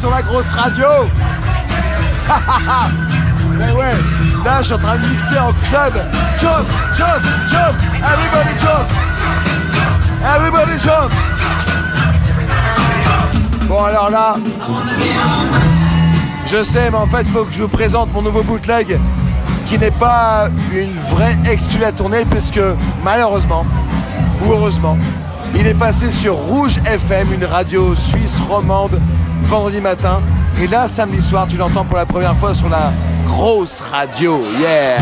sur la grosse radio. Mais ouais, là je suis en train de mixer en club. Jump, jump, jump, everybody jump. Everybody jump. Bon alors là, je sais, mais en fait il faut que je vous présente mon nouveau bootleg, qui n'est pas une vraie exclue à tourner, puisque malheureusement, ou heureusement, il est passé sur Rouge FM, une radio suisse romande, vendredi matin. Et là, samedi soir, tu l'entends pour la première fois sur la grosse radio. Yeah!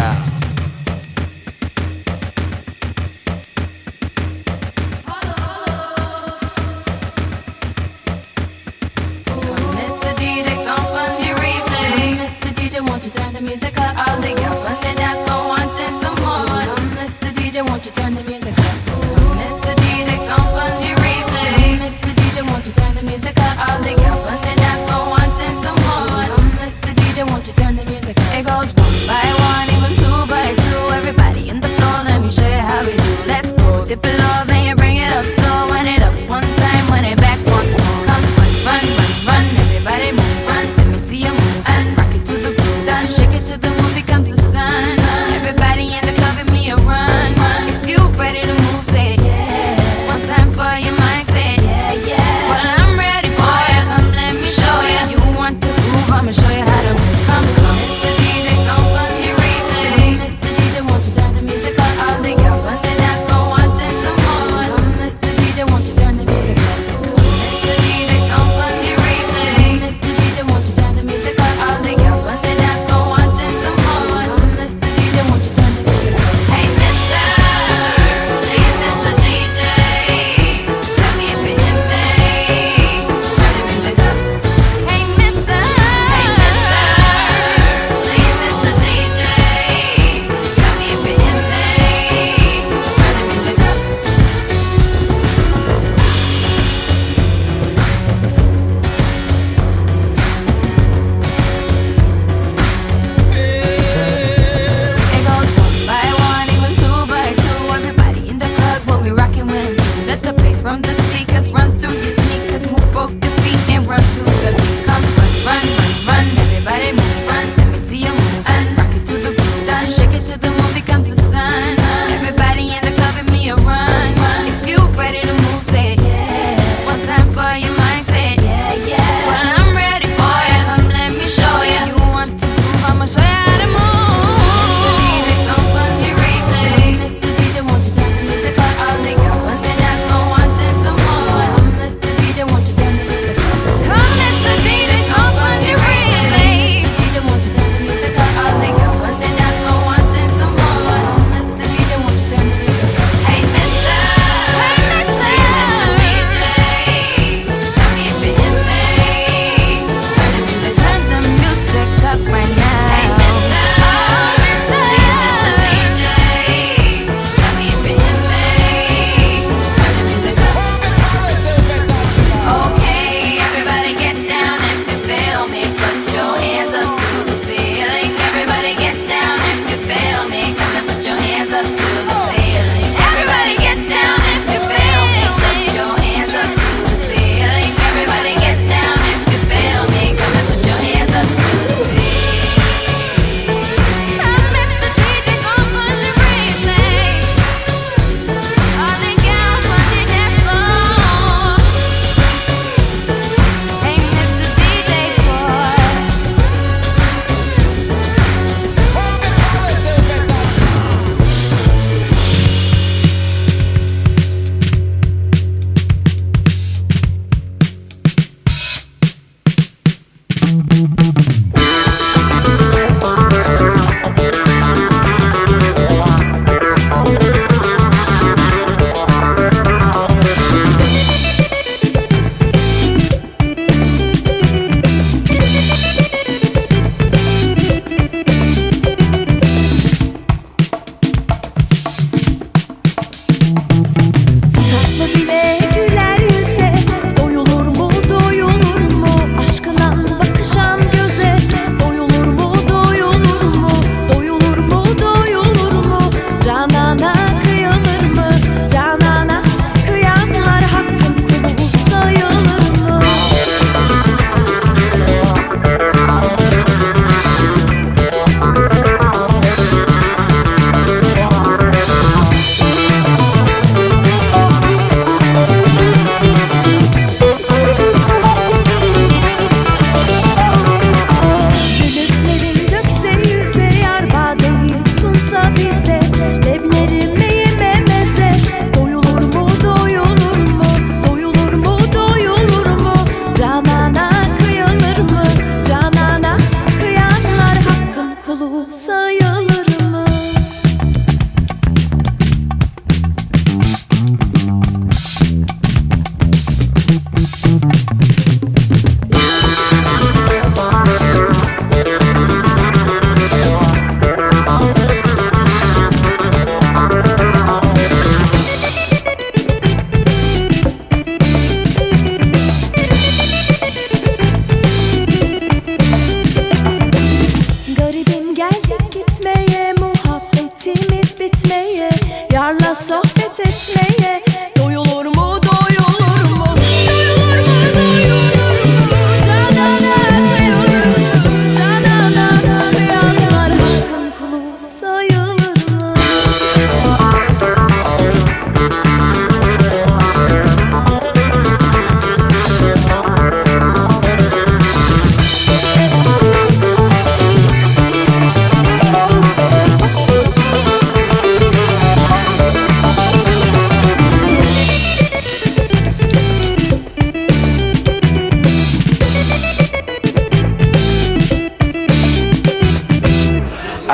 Güler yüze doyulur mu doyulur mu aşkından bakışan göz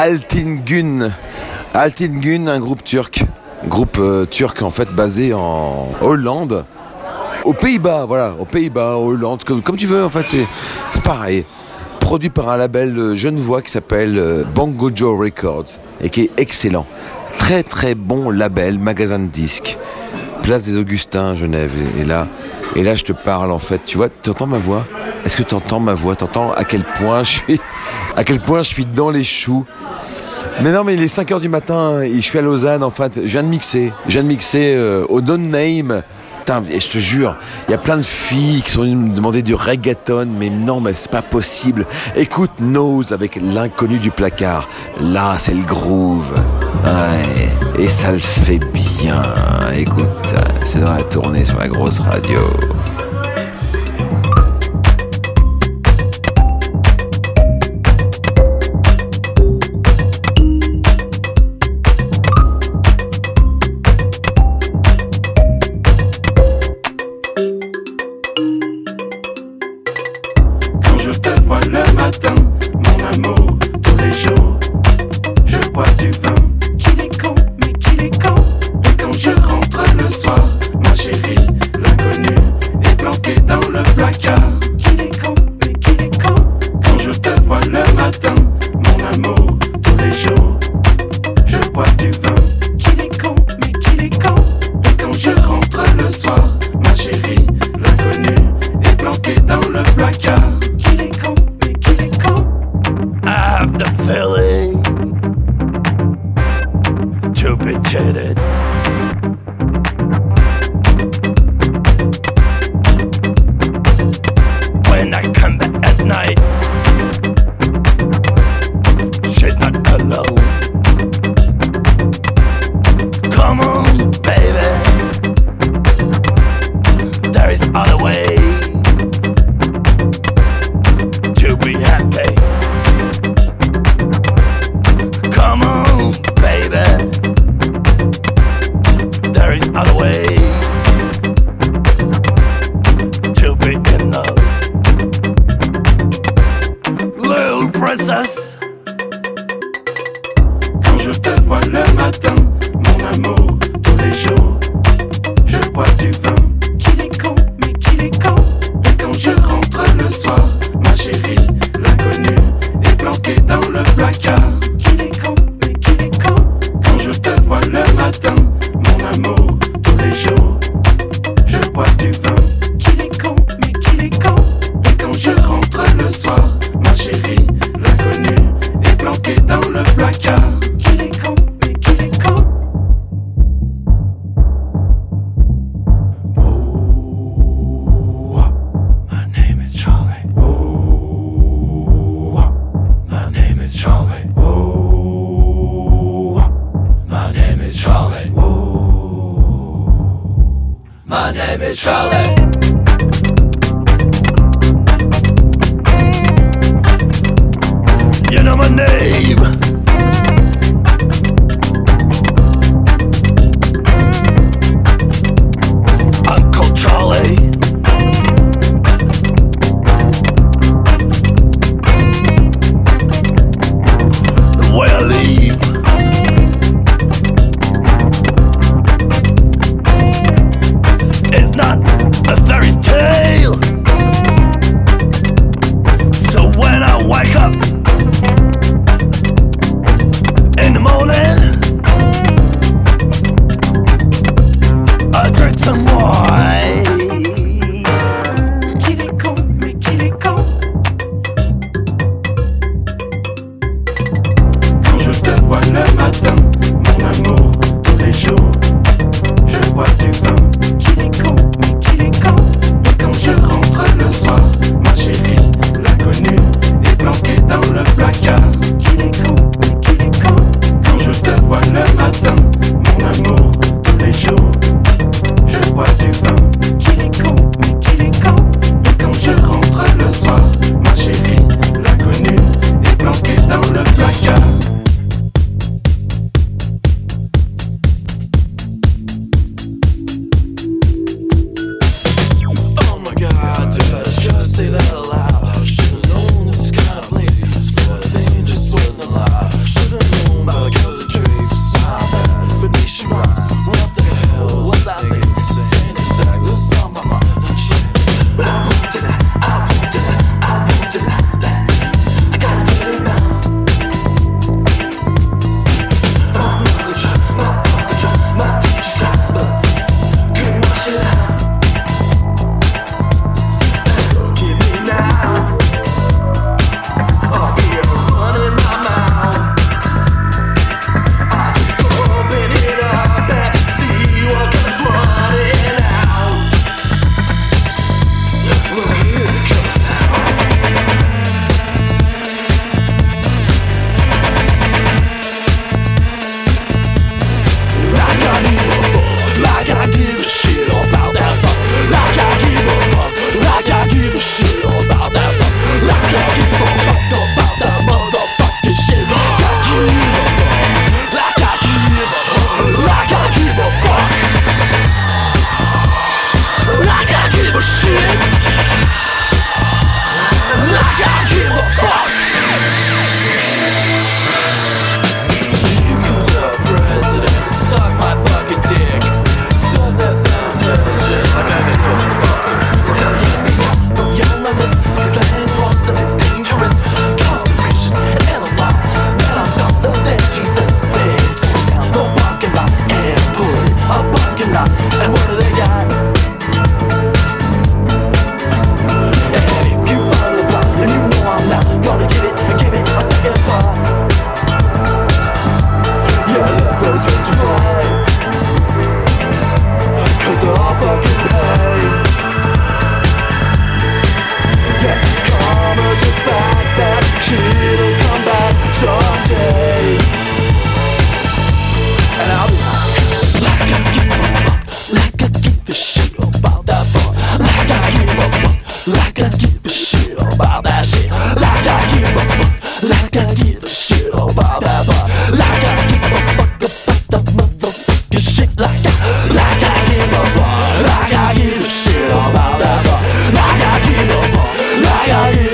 Altin Gün. Altin Gün, un groupe turc. Groupe turc en fait basé en Hollande. Aux Pays-Bas, voilà, aux Pays-Bas, en Hollande, comme tu veux en fait, c'est pareil. Produit par un label genevois qui s'appelle Bongo Joe Records et qui est excellent. Très très bon label, magasin de disques. Place des Augustins, Genève. Et là je te parle en fait. Tu vois, tu entends ma voix ? Est-ce que tu entends ma voix ? Tu entends à quel point je suis dans les choux ? Mais non, mais il est 5h du matin et je suis à Lausanne en fait. Je viens de mixer au No Name. Putain, et je te jure, il y a plein de filles qui sont venues me demander du reggaeton, mais non, mais c'est pas possible. Écoute Nose avec l'inconnu du placard. Là, c'est le groove. Ouais, et ça le fait bien. Écoute, c'est dans la tournée sur la grosse radio. Et quand je rentre le soir, ma chérie, l'inconnu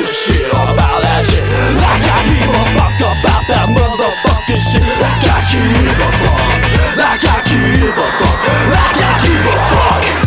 give a shit about that shit. Like I give a fuck about that motherfucking shit. Like I give a fuck. Like I give a fuck. Like I give a fuck.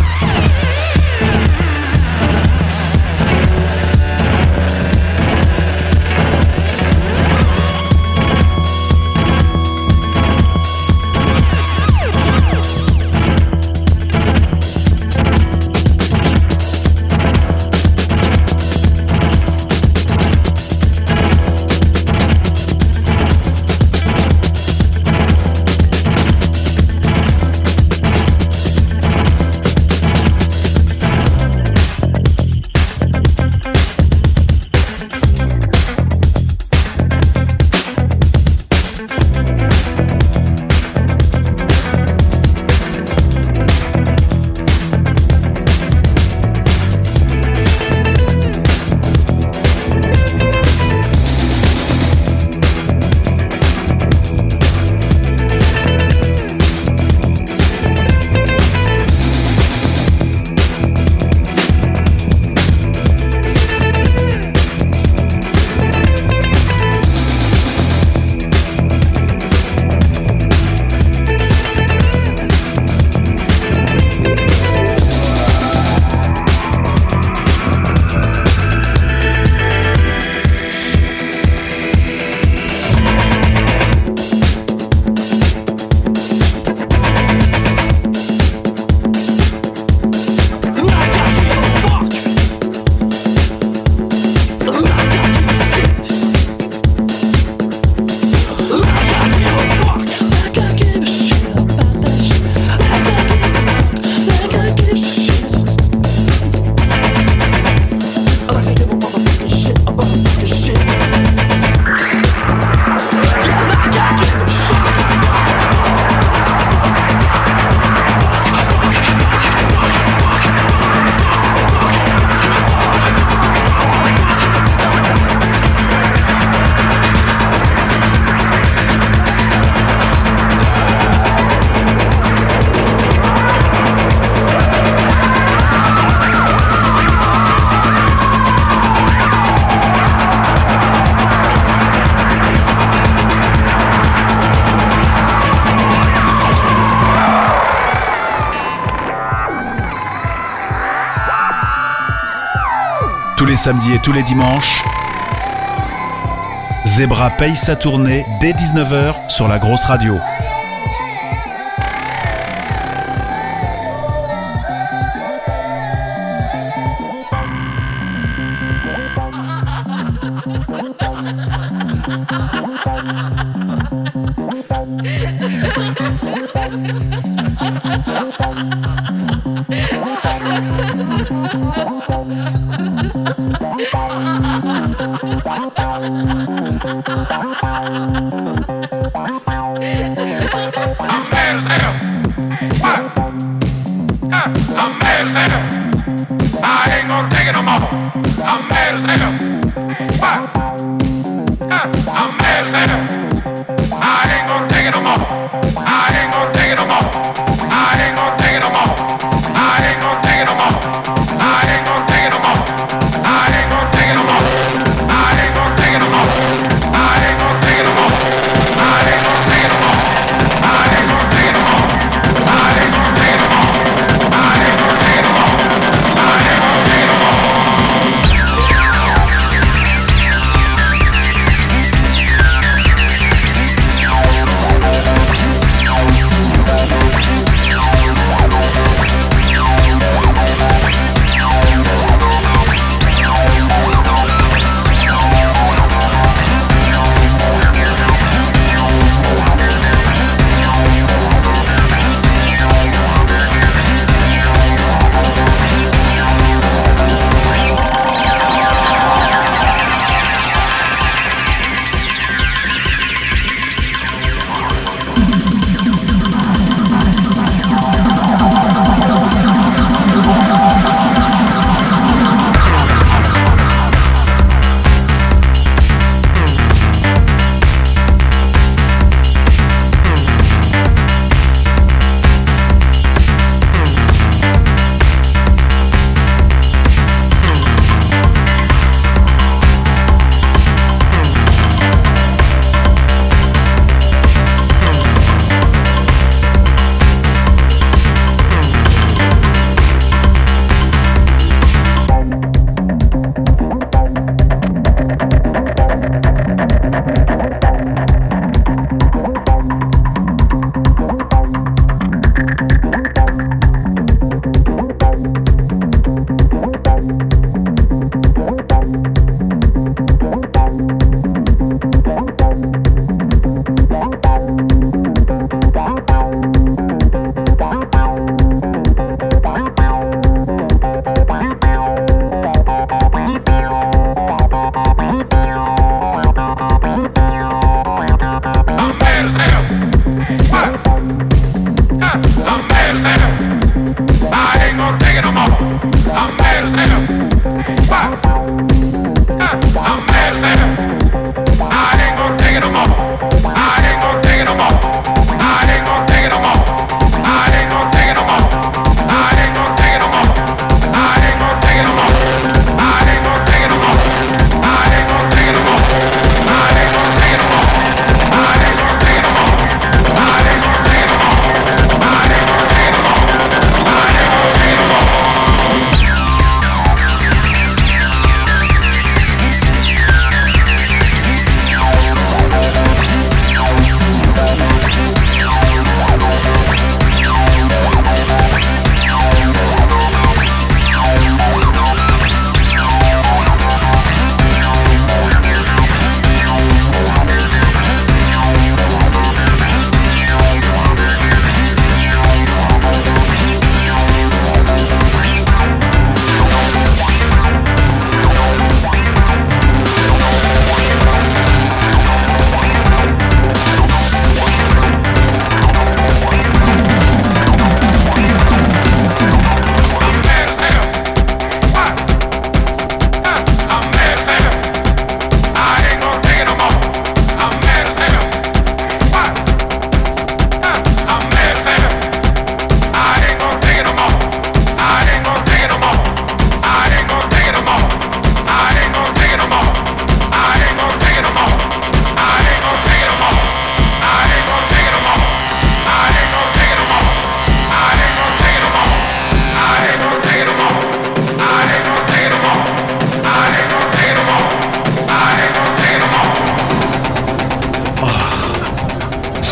Tous les samedis et tous les dimanches, Zebra paye sa tournée dès 19h sur la grosse radio.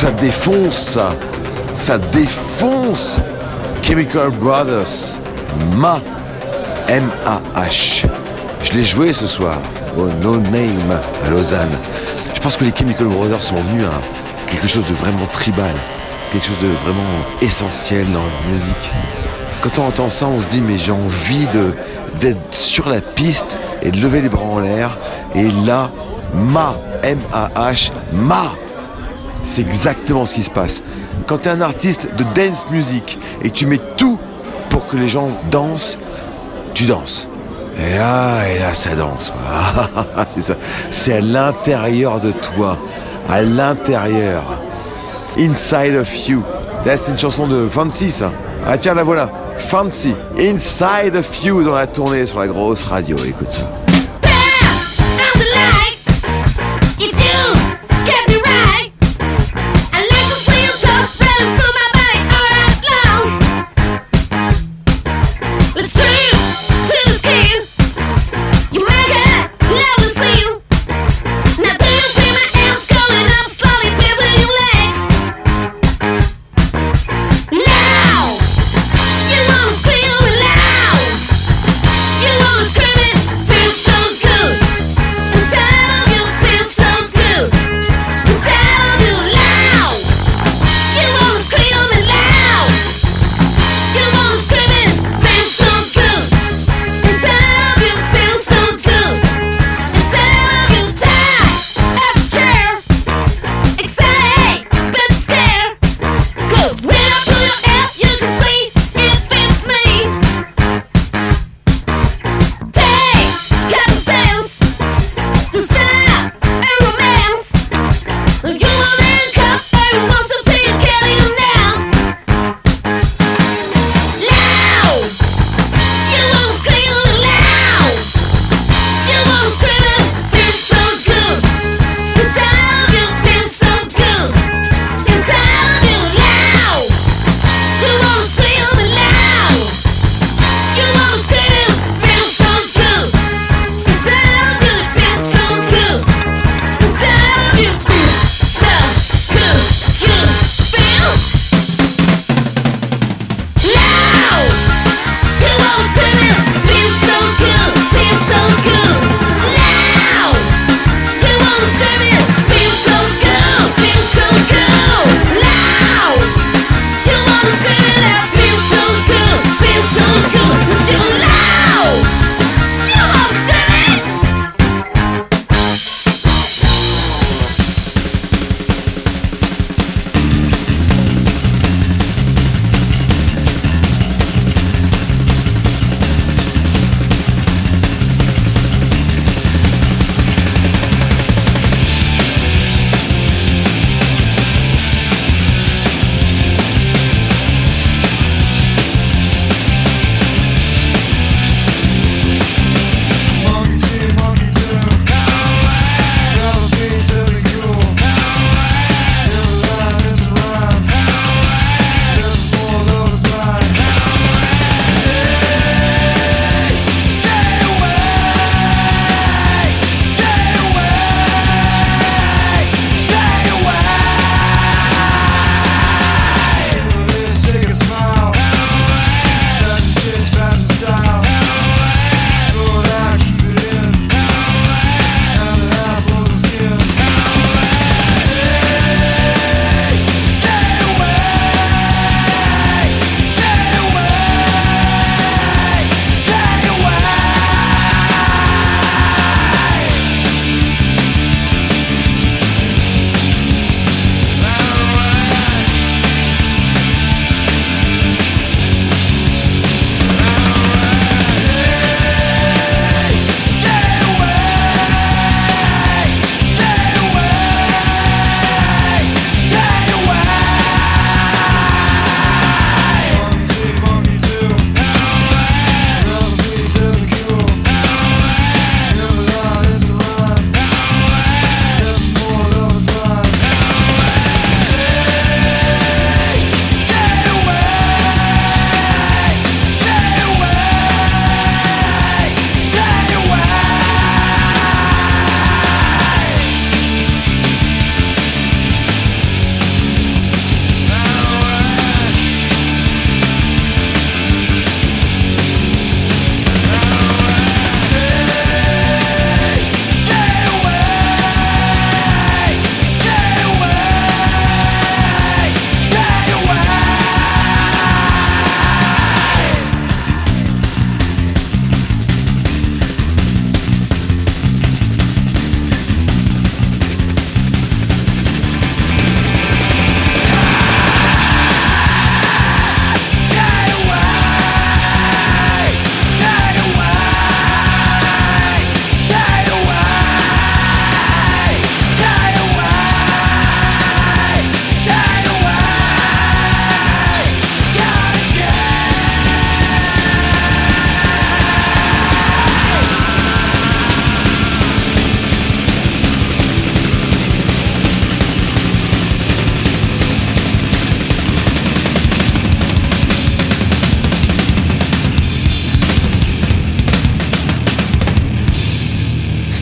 ça défonce, ça défonce. Chemical Brothers, M-A-H. Je l'ai joué ce soir au No Name à Lausanne. Je pense que les Chemical Brothers sont venus à quelque chose de vraiment tribal, quelque chose de vraiment essentiel dans leur musique. Quand on entend ça, on se dit mais j'ai envie d'être sur la piste et de lever les bras en l'air. Et là, M-A-H, c'est exactement ce qui se passe. Quand tu es un artiste de dance music et tu mets tout pour que les gens dansent, tu danses. Et là, ça danse. C'est ça. C'est à l'intérieur de toi. À l'intérieur. Inside of you. Là, c'est une chanson de Fancy, ça. Ah tiens, la voilà. Fancy. Inside of you dans la tournée sur la grosse radio. Écoute ça. Feel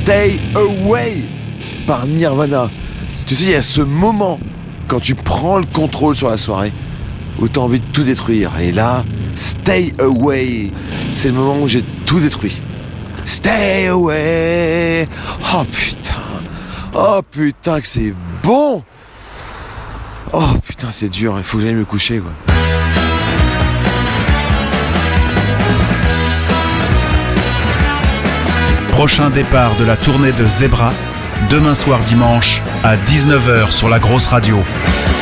Stay Away par Nirvana. Tu sais, il y a ce moment quand tu prends le contrôle sur la soirée où tu as envie de tout détruire. Et là, Stay Away, c'est le moment où j'ai tout détruit. Stay Away. Oh putain que c'est bon. Oh putain, c'est dur, il faut que j'aille me coucher quoi. Prochain départ de la tournée de Zebra, demain soir dimanche à 19h sur la grosse radio.